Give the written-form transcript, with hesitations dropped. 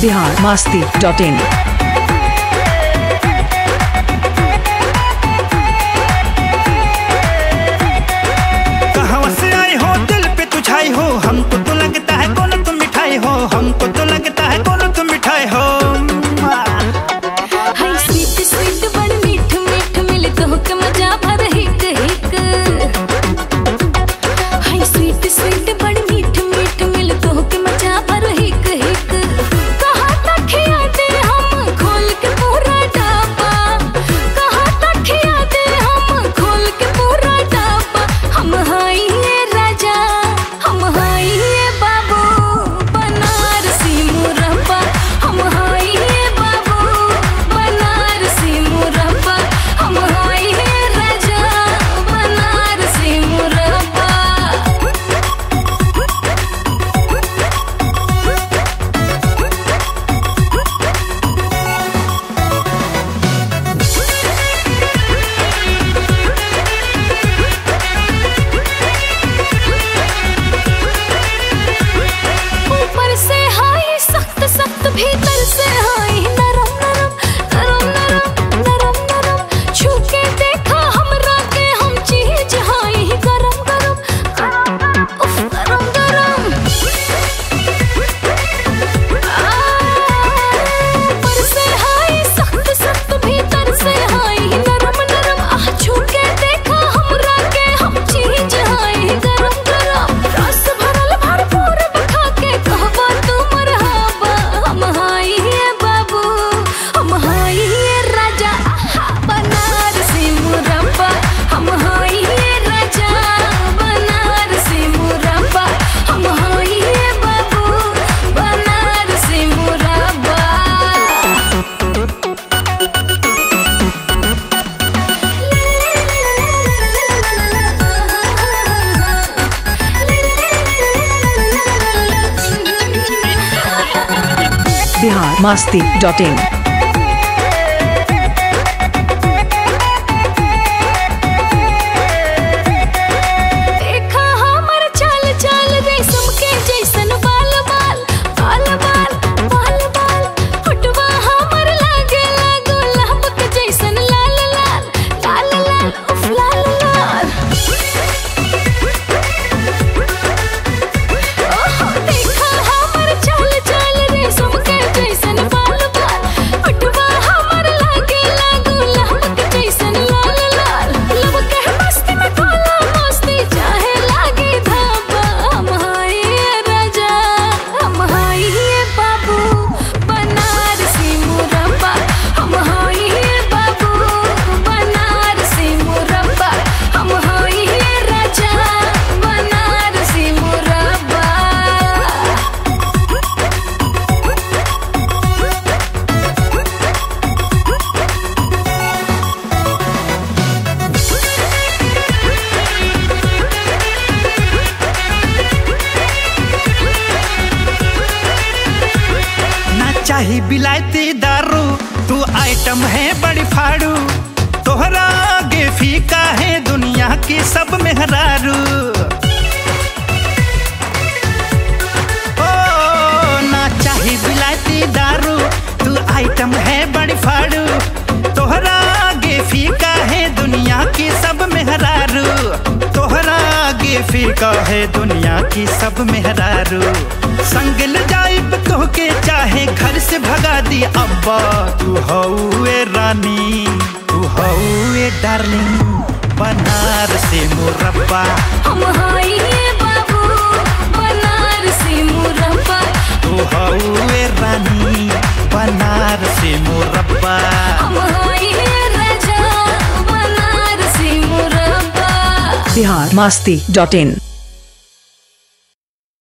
biharmasti.in। कहाँ से आए हो दिल पे तू छाई हो, हमको तो लगता है कौन तुम मिठाई हो, हमको तो लगता है कौन तुम मिठाई हो। हाय स्वीट स्वीट बड़ मीठ मीठ मिले तो के मजा भर हिक हिक। हाय स्वीट स्वीट बड़ मीठ मीठ मिले तो के मजा भर हिक हिक। कहाँ तक यादे हम खोल के पूरा डब्बा, कहाँ तक यादे हम खोल के पूरा डब्बा। हम हाय ये राजा, हम हाय ये बाबू, बनारसी मुरब्बा। हम हाय ये बाबू, बनारसी मुरब्बा। हम हाय ये राजा, बनारसी मुरब्बा। ऊपर से हाय सख्त सख्त, भीतर से हाय नरम नरम नरम नरम नरम नरम। छू के देखा हमरा के हम चीज हाय गरम गरम उफ गरम गरम। ऊपर से हाय सख्त सख्त, भीतर से हाय नरम नरम। आह छू के देखा हमरा के हम चीज हाय गरम गरम। रस भरल भरपूर खा के कहबा तू मरहबा। हम हाय ये बाबू, हम हाय ये राजा, बनारसी मुरब्बा। हम हाय ये राजा, बनारसी मुरब्बा। हम हाय ये बाबू, बनारसी मुरब्बा। biharmasti.in। देखा हमर चाल चाल, रेशम के जैसन बाल बाल बाल बाल बाल बाल। होठवा हमर लागे लागो लहब के जैसन लाल लाल लाल लाल उफ लाल लाल। ओहो देखा हमर चाल चाल, रेशम के जैसन बाल बाल। होठवा हमर लागे लागो लहब के जैसन लाल लाल। लब के मस्ती में काला मस्ती चाहे लागे धाबा। हम हाय ये राजा, हम हाय ये बाबू, बनारसी मुरब्बा। हम हाय ये बाबू, बनारसी मुरब्बा। हम हाय ये राजा, बनारसी मुरब्बा। ना चाही बिलायती दारू, तू आइटम है बड़ी फाड़ू, तोहरा आगे फीका है दुनिया की सब मेहरारू। ओ ना चाही बिलायती दारू, तू आइटम है बड़ी फाड़ू, तोहरा आगे फीका है दुनिया की सब मेहरारू। तोहरा आगे फीका है दुनिया की सब मेहरारू। संग ल जाइब तोहके चाहे घर से भगा दी अब्बा। तू हौए रानी, तू हौए डार्लिंग, बनारसी मुरब्बा। हम हाय ये बाबू, बनारसी मुरब्बा। तू हौए रानी, बनारसी मुरब्बा। हम हाय ये राजा, बनारसी मुरब्बा। biharmasti.in।